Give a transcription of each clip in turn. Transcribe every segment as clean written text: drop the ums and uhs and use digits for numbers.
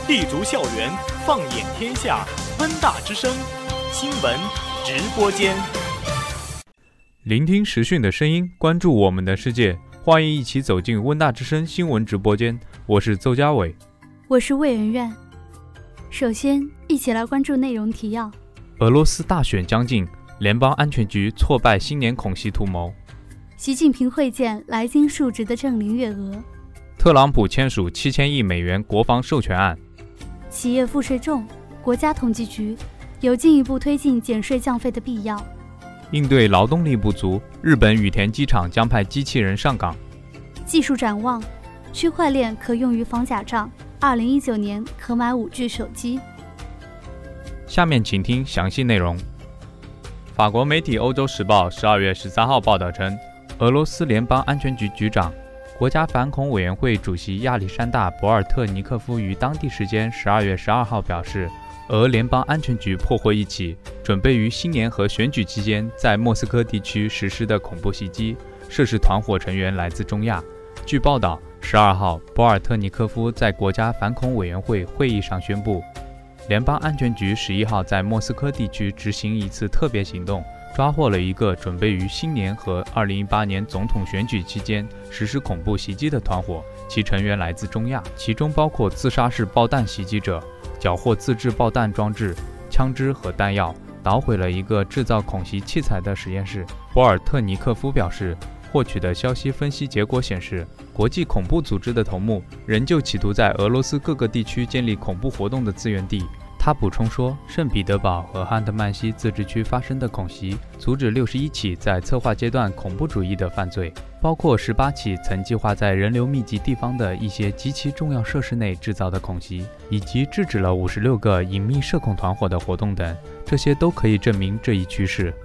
立足校园，放眼天下，温大之声新闻直播间。 聆听时讯的声音，关注我们的世界，欢迎一起走进温大之声新闻直播间。我是邹家伟， 我是魏媛媛。首先，一起来关注内容提要。 俄罗斯大选将近，联邦安全局挫败新年恐袭图谋。 习近平会见来京述职的正林月娥。 特朗普签署7000亿美元国防授权案。 企业赋税重，国家统计局有进一步推进减税降费的必要。 应对劳动力不足，日本羽田机场将派机器人上岗。 技术展望，区块链可用于防假账，2019年可买5G 手机。 下面请听详细内容。法国媒体《欧洲时报》12月13号报道称，俄罗斯联邦安全局局长、国家反恐委员会主席亚历山大·博尔特尼科夫于当地时间12月12号表示，俄联邦安全局破获一起准备于新年和选举期间在莫斯科地区实施的恐怖袭击，涉事团伙成员来自中亚。据报道，12号，博尔特尼科夫在国家反恐委员会会议上宣布，联邦安全局11号在莫斯科地区执行一次特别行动，抓获了一个准备于新年和2018年总统选举期间实施恐怖袭击的团伙，其成员来自中亚，其中包括自杀式爆弹袭击者，缴获自制爆弹装置、枪支和弹药，捣毁了一个制造恐袭器材的实验室。博尔特尼科夫表示，获取的消息分析结果显示，国际恐怖组织的头目仍旧企图在俄罗斯各个地区建立恐怖活动的资源地。他补充说，圣彼得堡和汉特曼西自治区发生的恐袭，阻止61起在策划阶段恐怖主义的犯罪，包括18起曾计划在人流密集地方的一些极其重要设施内制造的恐袭，以及制止了56个隐秘涉恐团伙的活动等，这些都可以证明这一趋势。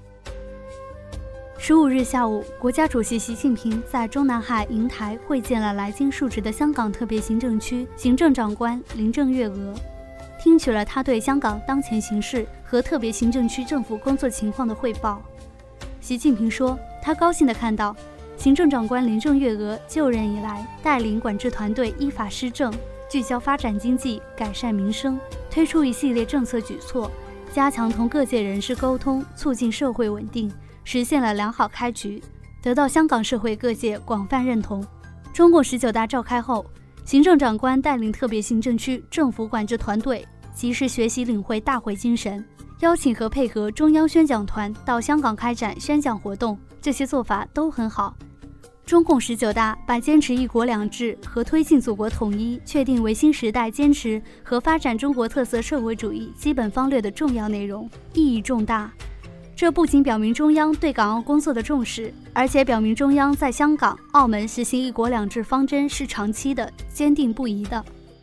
15日下午，国家主席习近平在中南海瀛台会见了来京述职的香港特别行政区行政长官林郑月娥，听取了他对香港当前形势和特别行政区政府工作情况的汇报。习近平说，他高兴地看到行政长官林郑月娥就任以来，带领管制团队依法施政，聚焦发展经济、改善民生，推出一系列政策举措，加强同各界人士沟通，促进社会稳定，实现了良好开局，得到香港社会各界广泛认同。中共19大召开后，行政长官带领特别行政区政府管制团队及时学习领会大会精神，邀请和配合中央宣讲团到香港开展宣讲活动，这些做法都很好。中共19大把坚持一国两制和推进祖国统一确定为新时代坚持和发展中国特色社会主义基本方略的重要内容，意义重大。这不仅表明中央对港澳工作的重视，而且表明中央在香港、澳门实行一国两制方针是长期的、坚定不移的。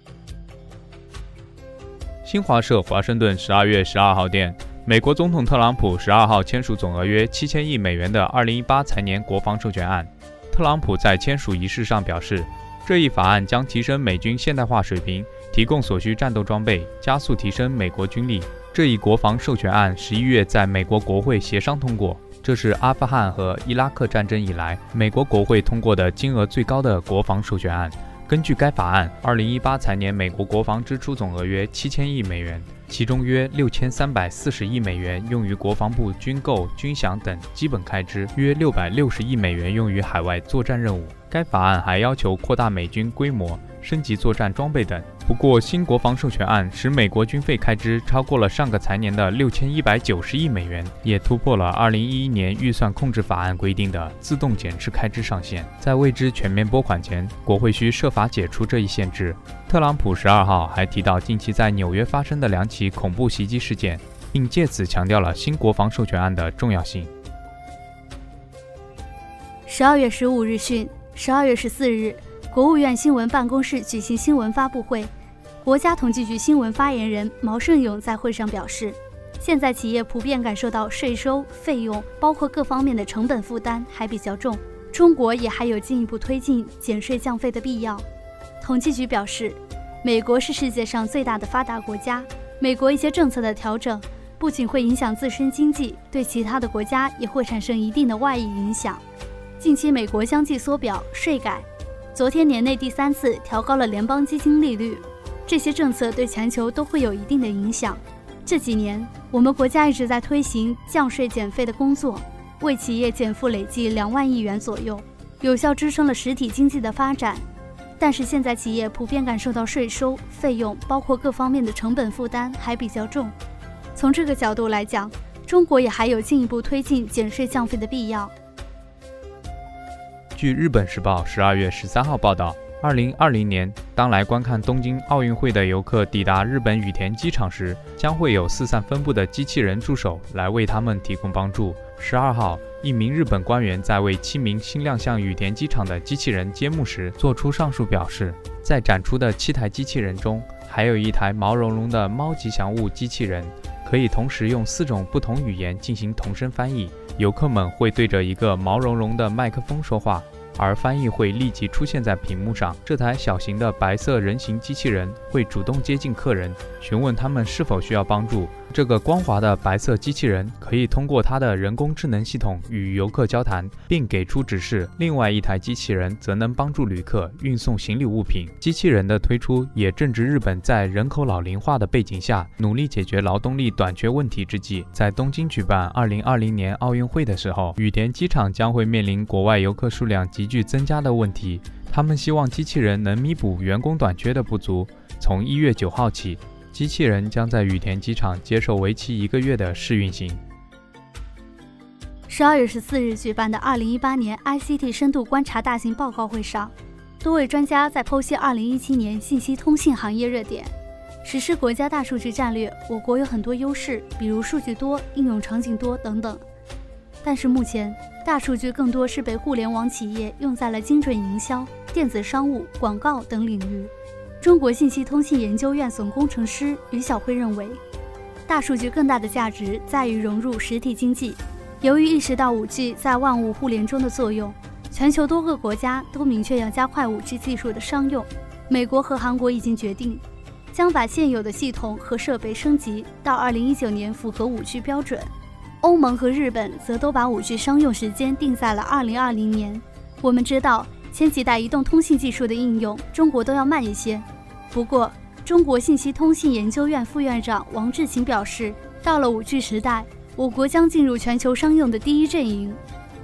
新华社华盛顿12月12号电，美国总统特朗普12号签署总额约7000亿美元的2018财年国防授权案。特朗普在签署仪式上表示，这一法案将提升美军现代化水平，提供所需战斗装备，加速提升美国军力。这一国防授权案11月在美国国会协商通过，这是阿富汗和伊拉克战争以来美国国会通过的金额最高的国防授权案。根据该法案，2018财年美国国防支出总额约7000亿美元，其中约6340亿美元用于国防部军购、军饷等基本开支，约660亿美元用于海外作战任务。该法案还要求扩大美军规模、升级作战装备等。不过，新国防授权案使美国军费开支超过了上个财年的6190亿美元，也突破了2011年预算控制法案规定的自动减斥开支上限。在为之全面拨款前，国会需设法解除这一限制。特朗普12号还提到近期在纽约发生的2起恐怖袭击事件，并借此强调了新国防授权案的重要性。 12月15日讯，12月14日，国务院新闻办公室举行新闻发布会，国家统计局新闻发言人毛盛勇在会上表示，现在企业普遍感受到税收、费用，包括各方面的成本负担还比较重，中国也还有进一步推进减税降费的必要。统计局表示，美国是世界上最大的发达国家，美国一些政策的调整不仅会影响自身经济，对其他的国家也会产生一定的外溢影响。近期美国相继缩表、税改，昨天年内第3次调高了联邦基金利率， 这些政策对全球都会有一定的影响。这几年，我们国家一直在推行降税减费的工作，为企业减负累计2万亿元左右，有效支撑了实体经济的发展。但是现在企业普遍感受到税收、费用，包括各方面的成本负担还比较重。从这个角度来讲，中国也还有进一步推进减税降费的必要。 据日本时报12月13号报道，2020年，当来观看东京奥运会的游客抵达日本羽田机场时，将会有四散分布的机器人助手来为他们提供帮助。12号，一名日本官员在为7名新亮相羽田机场的机器人揭幕时做出上述表示。在展出的7台机器人中，还有一台毛茸茸的猫吉祥物机器人，可以同时用4种不同语言进行同声翻译。游客们会对着一个毛茸茸的麦克风说话，而翻译会立即出现在屏幕上。这台小型的白色人形机器人会主动接近客人，询问他们是否需要帮助。这个光滑的白色机器人可以通过它的人工智能系统与游客交谈，并给出指示。另外一台机器人则能帮助旅客运送行李物品。机器人的推出也正值日本在人口老龄化的背景下，努力解决劳动力短缺问题之际。在东京举办2020年奥运会的时候，羽田机场将会面临国外游客数量急剧增加的问题。他们希望机器人能弥补员工短缺的不足。从1月9号起，机器人将在羽田机场接受为期1个月的试运行。 12月14日举办的2018年 ICT 深度观察大型报告会上，多位专家在剖析2017年信息通信行业热点。实施国家大数据战略，我国有很多优势，比如数据多、应用场景多等等。但是目前，大数据更多是被互联网企业用在了精准营销、电子商务、广告等领域。中国信息通信研究院总工程师于晓辉认为，大数据更大的价值在于融入实体经济。由于意识到 5G 在万物互联中的作用，全球多个国家都明确要加快 5G 技术的商用。美国和韩国已经决定，将把现有的系统和设备升级到2019年符合 5G 标准。欧盟和日本则都把 5G 商用时间定在了2020年。我们知道，前几代移动通信技术的应用，中国都要慢一些。不过，中国信息通信研究院副院长王志勤表示，到了 5G 时代，我国将进入全球商用的第一阵营。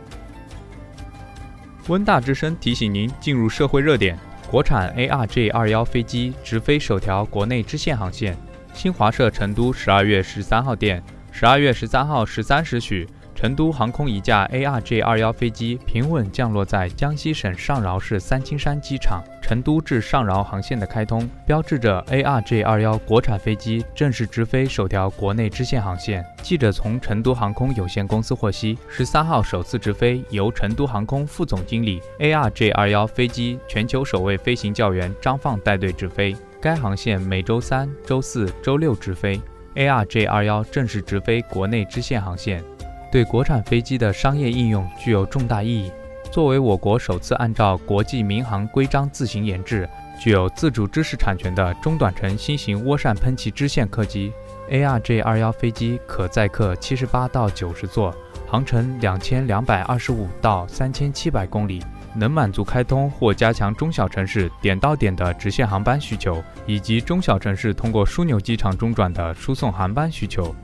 温大之声提醒您进入社会热点：国产 ARJ21 飞机直飞首条国内支线航线。新华社成都12月13号电，12月13号13时许，成都航空一架 ARJ21 飞机平稳降落在江西省上饶市三清山机场。成都至上饶航线的开通，标志着 ARJ21 国产飞机正式直飞首条国内支线航线。记者从成都航空有限公司获悉，13号首次直飞由成都航空副总经理、ARJ21 飞机全球首位飞行教员张放带队直飞。该航线每周3、周4、周6直飞。ARJ21 正式直飞国内支线航线，对国产飞机的商业应用具有重大意义。作为我国首次按照国际民航规章自行研制、具有自主知识产权的中短程新型涡扇喷气支线客机 ，ARJ21 飞机可载客78到90座，航程2225到3700公里，能满足开通或加强中小城市点到点的直线航班需求，以及中小城市通过枢纽机场中转的输送航班需求。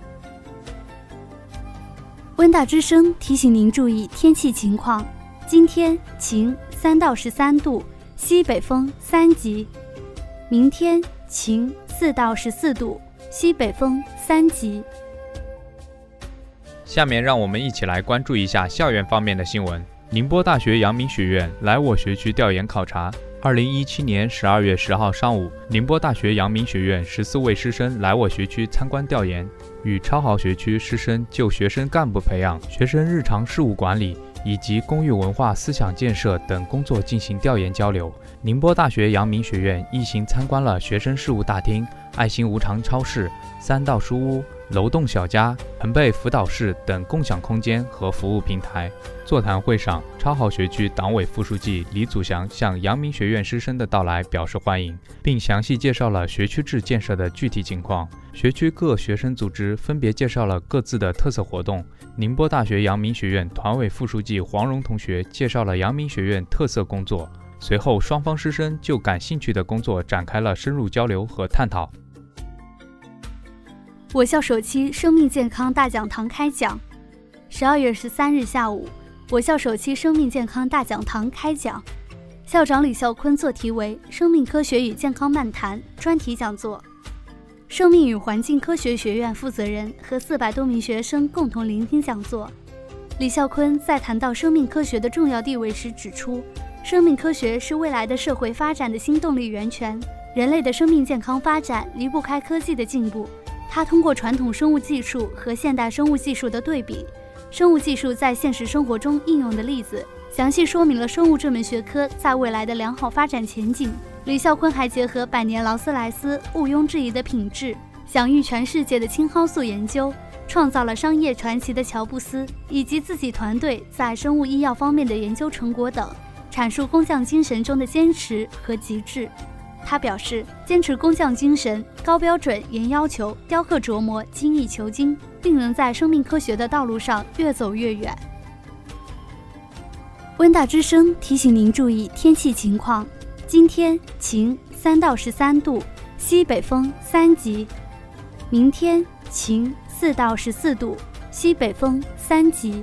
温大之声提醒您注意天气情况。今天晴，3到13度，西北风3级。明天晴，4到14度，西北风3级。 下面让我们一起来关注一下校园方面的新闻。宁波大学阳明学院来我学区调研考察。2017年12月10号上午，宁波大学阳明学院14位师生来我学区参观调研，与超豪学区师生就学生干部培养、学生日常事务管理以及公寓文化思想建设等工作进行调研交流。宁波大学阳明学院一行参观了学生事务大厅、爱心无偿超市、3道书屋、楼栋小家、朋辈辅导室等共享空间和服务平台。座谈会上，超豪学区党委副书记李祖祥向阳明学院师生的到来表示欢迎，并详细介绍了学区制建设的具体情况。学区各学生组织分别介绍了各自的特色活动。宁波大学阳明学院团委副书记黄荣同学介绍了阳明学院特色工作。 随后双方师生就感兴趣的工作展开了深入交流和探讨。 我校首期生命健康大讲堂开讲。12月13日下午，我校首期生命健康大讲堂开讲，校长李孝坤做题为《生命科学与健康漫谈》专题讲座，生命与环境科学学院负责人和400多名学生共同聆听讲座。李孝坤在谈到生命科学的重要地位时指出，生命科学是未来的社会发展的新动力源泉，人类的生命健康发展离不开科技的进步。他通过传统生物技术和现代生物技术的对比，生物技术在现实生活中应用的例子，详细说明了生物这门学科在未来的良好发展前景。李孝坤还结合百年劳斯莱斯毋庸置疑的品质，享誉全世界的青蒿素研究，创造了商业传奇的乔布斯，以及自己团队在生物医药方面的研究成果等，阐述工匠精神中的坚持和极致。他表示，坚持工匠精神，高标准、严要求，雕刻琢磨，精益求精，定能在生命科学的道路上越走越远。温大之声提醒您注意天气情况：今天晴，3到13度，西北风3级；明天晴，4到14度，西北风3级。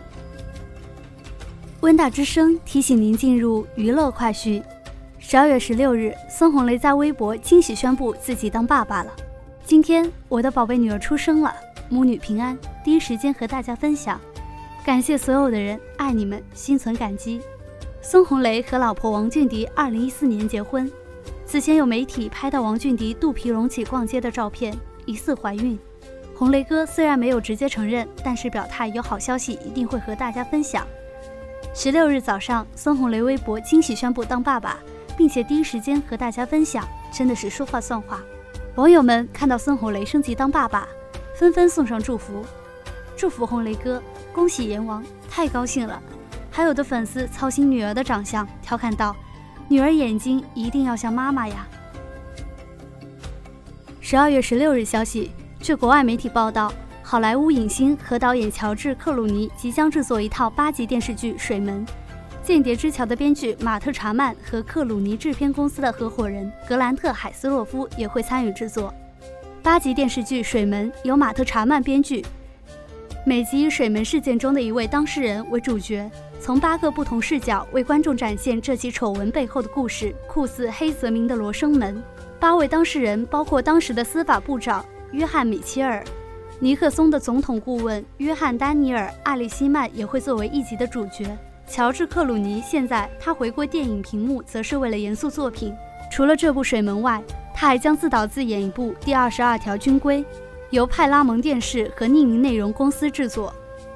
温大之声提醒您进入娱乐快讯。12月16日，孙红雷在微博惊喜宣布自己当爸爸了。今天我的宝贝女儿出生了，母女平安，第一时间和大家分享。感谢所有的人，爱你们，心存感激。孙红雷和老婆王俊迪2014年结婚。此前有媒体拍到王俊迪肚皮隆起逛街的照片，疑似怀孕。红雷哥虽然没有直接承认，但是表态有好消息一定会和大家分享。16日早上，孙红雷微博惊喜宣布当爸爸，并且第一时间和大家分享，真的是说话算话。网友们看到孙红雷升级当爸爸，纷纷送上祝福，祝福红雷哥，恭喜阎王，太高兴了。还有的粉丝操心女儿的长相，调侃道：“女儿眼睛一定要像妈妈呀。”12月16日消息，据国外媒体报道，好莱坞影星和导演乔治·克鲁尼即将制作一套8集电视剧《水门》。《间谍之桥》的编剧马特·查曼和克鲁尼制片公司的合伙人格兰特·海斯洛夫也会参与制作。8集电视剧《水门》由马特·查曼编剧，每集以水门事件中的一位当事人为主角，从8个不同视角为观众展现这起丑闻背后的故事，酷似黑泽明的《罗生门》。8位当事人包括当时的司法部长约翰·米切尔、尼克松的总统顾问约翰·丹尼尔·艾利希曼也会作为一集的主角。乔治·克鲁尼现在他回归电影屏幕，则是为了严肃作品。除了这部《水门》外，他还将自导自演一部《第22条军规》，由派拉蒙电视和匿名内容公司制作。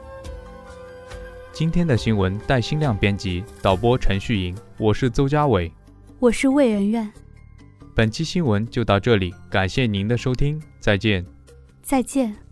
今天的新闻戴新亮编辑，导播陈旭莹，我是邹家伟， 我是魏媛媛。 本期新闻就到这里，感谢您的收听，再见。 再见。